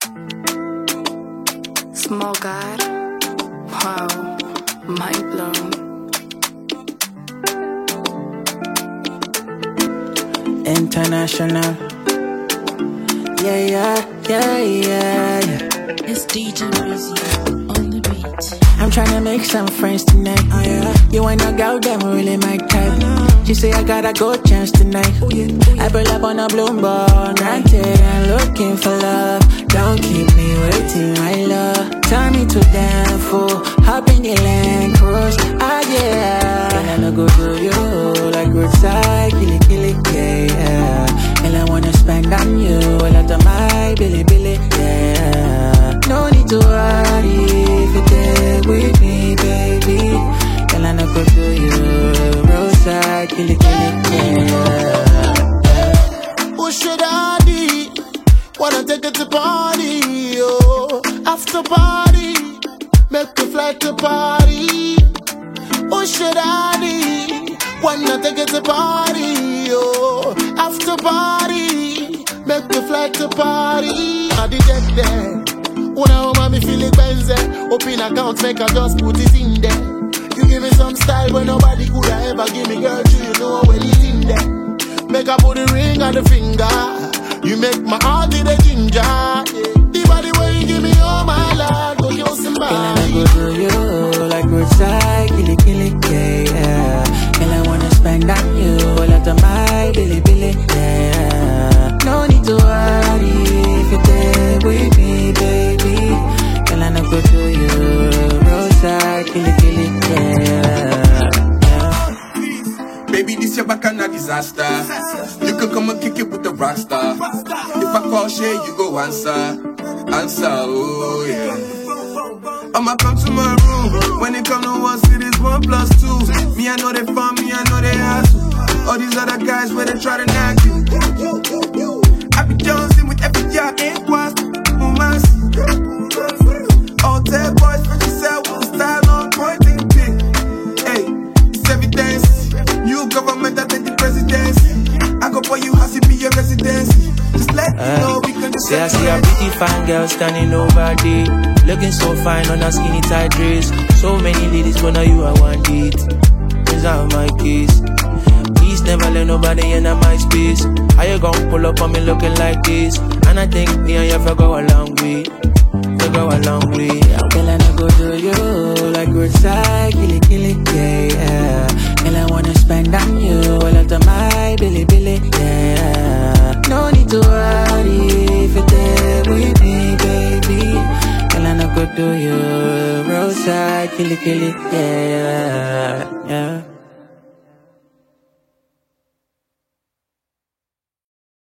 Small God, wow, mind blown. International, yeah. It's DJ Brizzy on the beat. I'm tryna make some friends tonight. You and your girl, them really my type. She say I got a good chance tonight. I pull up on a Bloomberg, granted and looking for love. Don't keep me waiting, my love. Turn me to damn fool. Hop in the Land Cruise, yeah. And I no go to you like roadside, kill it, yeah. And I wanna spend on you a lot of my Billy, yeah. No need to worry if you're there with me, baby. And I no go to you roadside, kill it, yeah. Who should I be? Wanna take it to party, oh. After party, make the flight to party. Who should I be? Wanna take it to party, oh. After party, make the flight to party. I did get there. When I want me feel it Benz. Open account, make I just put it in there. You give me some style, but nobody could ever give me, girl. You know when it's in there. Make I put the ring on the finger. You make my heart in the ginger. The body where you give me all my life. Go kill somebody. And I go to you like roadside, kill it, yeah. And I wanna spend on you a lot of my Billy, yeah. No need to worry if you're there with me, baby. And I go to you roadside, kill it, yeah. Baby, this your back and a disaster. You can come and kick it with the rock star. If I call Shay, you go answer, oh yeah. I'ma come to my room. When it come to one cities, 1+2. Me, I know they fun, me, I know they hustle. All these other guys where they try to knock you. I be Jonesing with every job, ain't quite woman. All tech boys, but you sell with the style on point and pick. Hey, it's evidence. New government, I take the presidency. I go for you, I see be your residency. Just let me know we can just. See, I see a pretty fine girl standing over there, looking so fine on a skinny tight dress. So many ladies, but now you I want it. These are my keys. Please never let nobody enter my space. How you gon' pull up on me looking like this? And I think me and you go a long way. We go a long way. Girl, I no go to you like roadside, kill it, yeah. And I wanna spend on you a lot of my Billy, yeah. No need to worry if you're there with me, baby. Girl, I no go to you roadside, kill it, yeah.